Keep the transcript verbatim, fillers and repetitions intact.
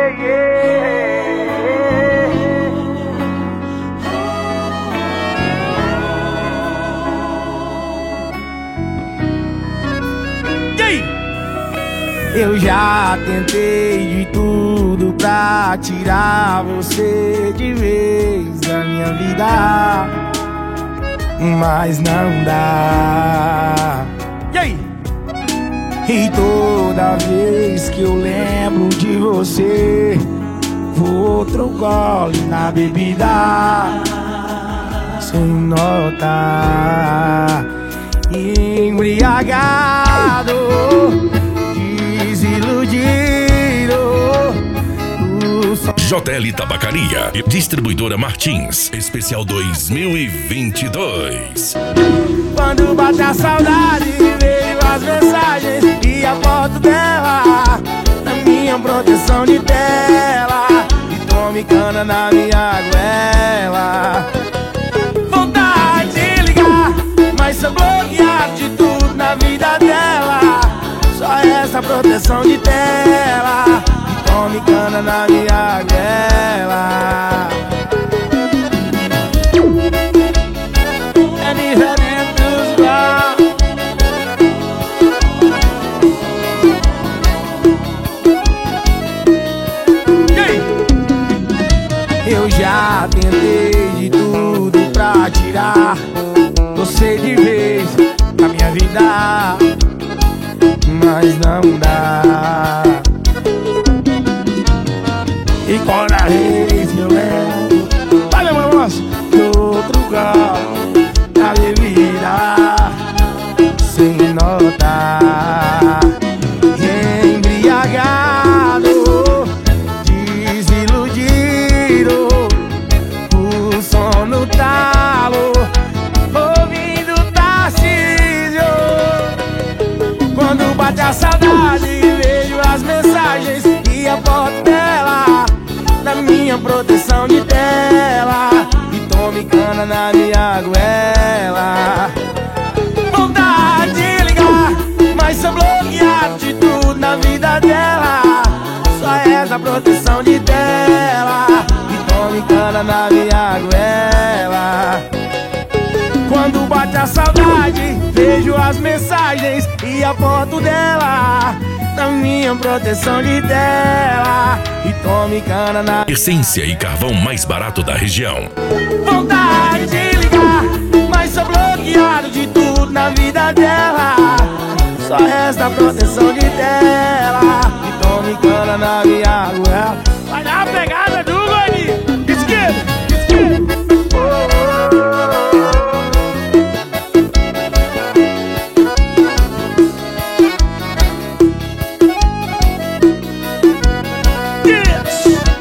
Eu já tentei de tudo pra tirar você de vez da minha vida, mas não dá. E aí? E toda vez que eu lembro de você, vou outro gole na bebida, sem notar, embriagado, J L Tabacaria, distribuidora Martins, especial dois mil e vinte e dois. Quando bate a saudade, vejo as mensagens e a foto dela na minha proteção de tela, e tome cana na minha goela. Vontade de ligar, mas sou bloqueado de tudo na vida dela. Só essa proteção de tela, tome cana na minha goela. É diferente dos igual. Eu já tentei de tudo pra tirar você de vez da minha vida, mas não dá. E cada vez que eu lembro, vai meu moço, do outro galo da bebida, sem notar, embriagado, desiludido, o sono talo, ouvindo Tarcísio. Quando bate a saudade, vejo as mensagens e a foto dela na minha proteção de tela, e tome cana na minha goela. Vontade de ligar, mas sou bloqueado de tudo na vida dela. Só essa proteção de tela, e tome cana na minha goela. Quando bate a saudade, vejo as mensagens e a foto dela na minha proteção de tela, e tome cana na... Essência e carvão mais barato da região. Vontade de ligar, mas sou bloqueado de tudo na vida dela. Só resta proteção de tela, e tome cana na minha goela. Vai dar a pegada do gordinho. Esquerda, esquerda. Oh, oh, oh. Yes.